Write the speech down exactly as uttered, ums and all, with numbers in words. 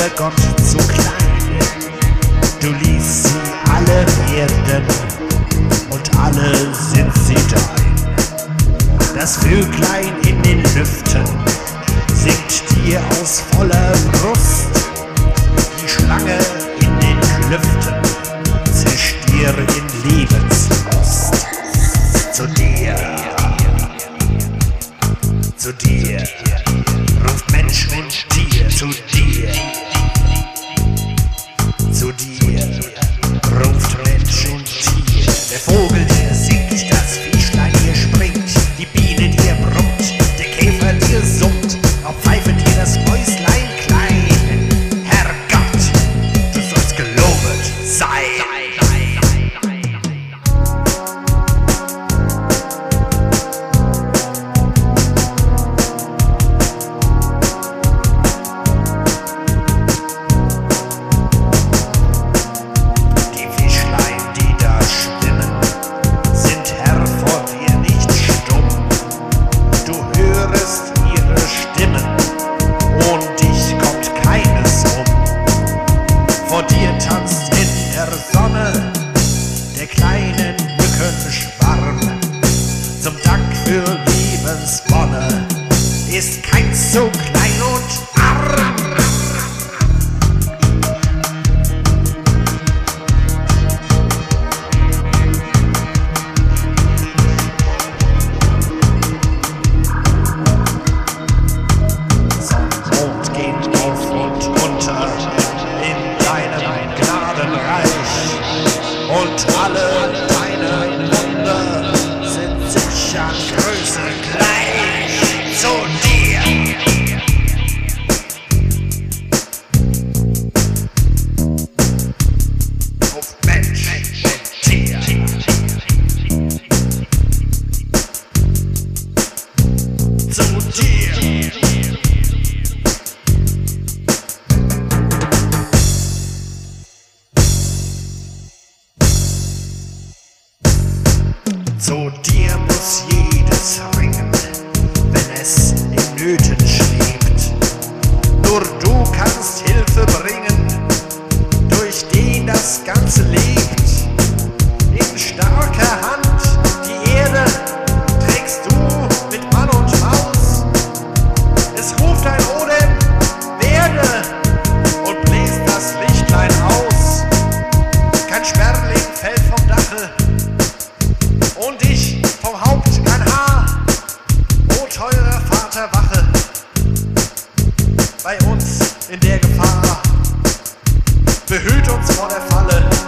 für Gott zu klein. Du ließt sie alle werden und alle sind sie dein. Das Vöglein in den Lüften singt dir aus voller Brust. Die Schlange in den Klüften zischt dir in Lebenslust. Zu dir, zu dir, ruft Mensch und Tier, zu dir, zu dir, ruft Mensch und Tier. Der Vogel, der singt, das Fischlein hier springt, die Biene dir brummt, der Käfer dir summt, auch pfeifet dir das Mäuslein klein. Herrgott, du sollst gelobet sein. Vor dir tanzt in der Sonne der kleinen Mückenschwarm. Zum Dank für Lebenswonne ist keins so klein und arm. Sonne geht auf und unter und alle deine Wunder sind sich an Größe gleich. Zu dir, auf Mensch und Tier, zu dir. Zu dir muss jedes ringen, wenn es in Nöten schwebt. Nur du kannst Hilfe bringen, durch den das Ganze lebt. In starker Hand die Erde trägst du mit Mann und Maus. Es ruft ein Odem, werde, und bläst das Lichtlein aus. Kein Sperling fällt vom Dache, und ich vom Haupt kein Haar. O teurer Vater, wache bei uns in der Gefahr. Behüt uns vor der Falle.